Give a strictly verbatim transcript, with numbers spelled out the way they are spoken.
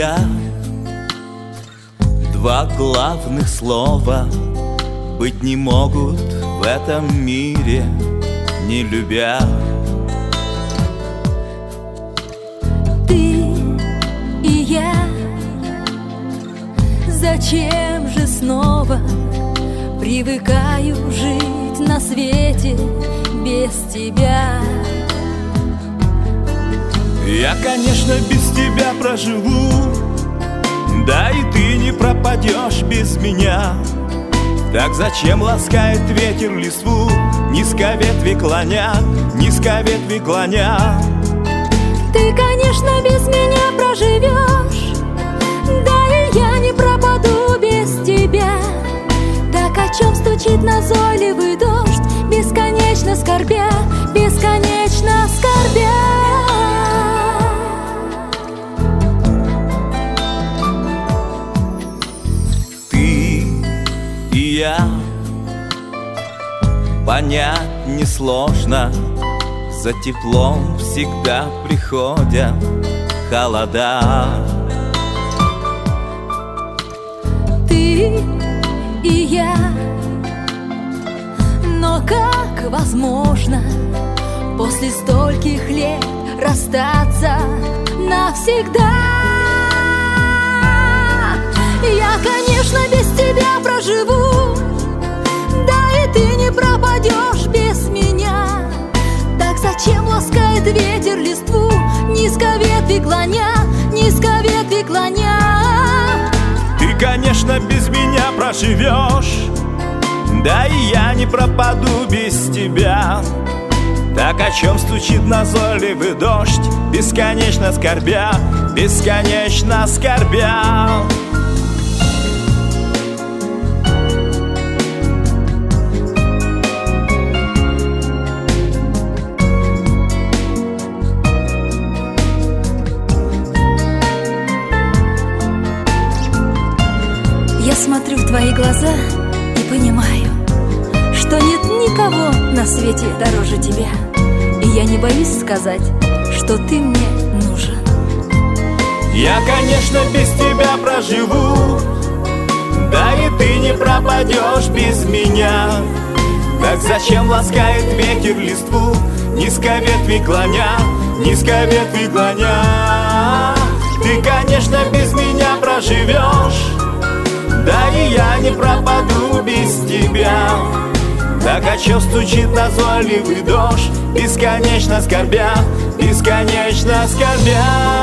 я. Два главных слова быть не могут в этом мире, не любя. Ты и я. Зачем же снова привыкаю жить на свете без тебя? Я, конечно, без тебя проживу, да и ты не пропадешь без меня. Так зачем ласкает ветер листву, низко ветви клоня, низко ветви клоня? Ты, конечно, без меня проживешь, да и я не пропаду без тебя. Так о чем стучит назойливый дождь, бесконечно скорбя, бесконечно скорбя? Я. Понять несложно, за теплом всегда приходят холода. Ты и я. Но как возможно после стольких лет расстаться навсегда? Я, конечно, без тебя проживу, да и ты не пропадешь без меня. Так зачем ласкает ветер листву, низко ветви клоня, низко ветви клоня? Ты, конечно, без меня проживешь, да и я не пропаду без тебя. Так о чем стучит назойливый дождь, бесконечно скорбя, бесконечно скорбя? Я смотрю в твои глаза и понимаю, что нет никого на свете дороже тебя. И я не боюсь сказать, что ты мне нужен. Я, конечно, без тебя проживу, да и ты не пропадешь без меня. Так зачем ласкает ветер листву, низко ветви клоня, низко ветви клоня? Ты, конечно, без меня проживешь, да и я не пропаду без тебя. Так о чем стучит назойливый дождь, бесконечно скорбя, бесконечно скорбя?